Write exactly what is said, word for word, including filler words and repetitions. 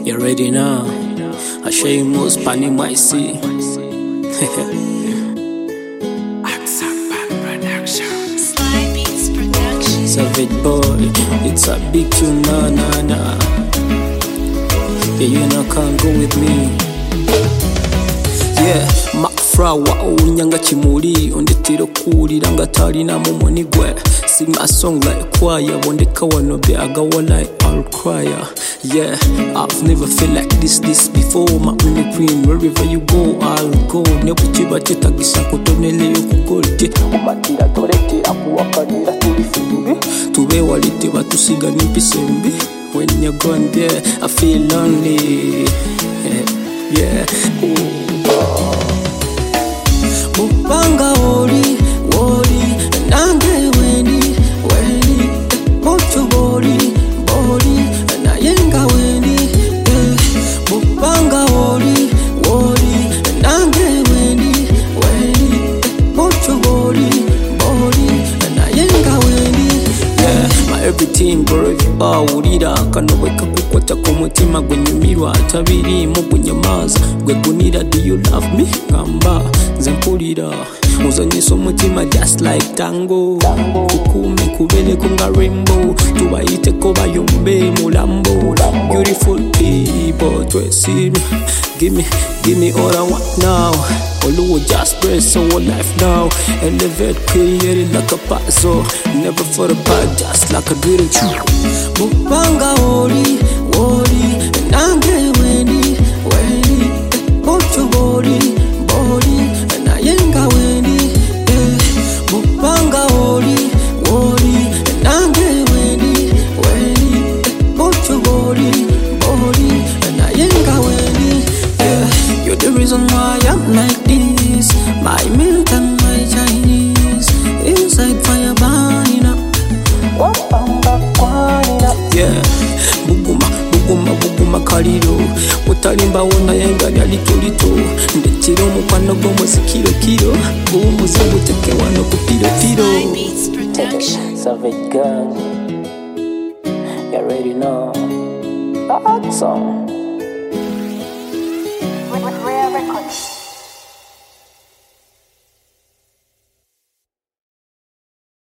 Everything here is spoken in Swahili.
You ready now? I show you most panny might see. Savage boy, it's a big tune, na na na. Yeah, you know can't go with me. Yeah, Mafra wa unyanga chimuli ondetero kulira nga talina mumoni gwe. Sing my song like choir, wondeka wano be agawa like I'll cry. Yeah, I've never felt like this this before. My only queen, wherever you go, I'll go. Nebuchiba chitagisa kutonele yokugolte. Umatira torete akuwakanira tulifimbi. Tuwe walite batusiga nipisembi. When you're gone there, I feel lonely. Yeah. Mupanga woli, woli, nange weni, weni. Mocho boli, boli, na yenga weni. Mupanga woli, woli, nange weni, weni. Mocho boli, boli, na yenga weni. Yeah, my everything, bro, you are urira. Kano weka kukwata kumutima gwenyumirwa tabiri mu gunyamaza gwe gunira. Do you love me? Ngamba zempulira uzanyiso mutima just like tango. Kukume kubele kunga rainbow. Tubaite ko bayombe mulambo. Beautiful people twesi. Give me, give me all I want now. Oluwo just press our life now. Elevate, create like a puzzle. Never for a part, just like a drill. Mupanga woli, woli, nange weni, weni. Mocho boli, boli, na yenga weni. Mupanga woli, woli, nange weni, weni. Mocho boli, boli, na yenga weni. You're the reason why I'm like this. My milk and my Chinese inside fire burning up. Yeah, buguma, buguma, buguma kaliro. Mutalimba wona yenga ya lito lito. Ndechiro mukwano gomo sikiro kiro. Gumu zangu teke wano kupiro tiro. Savage gang, you already know that song.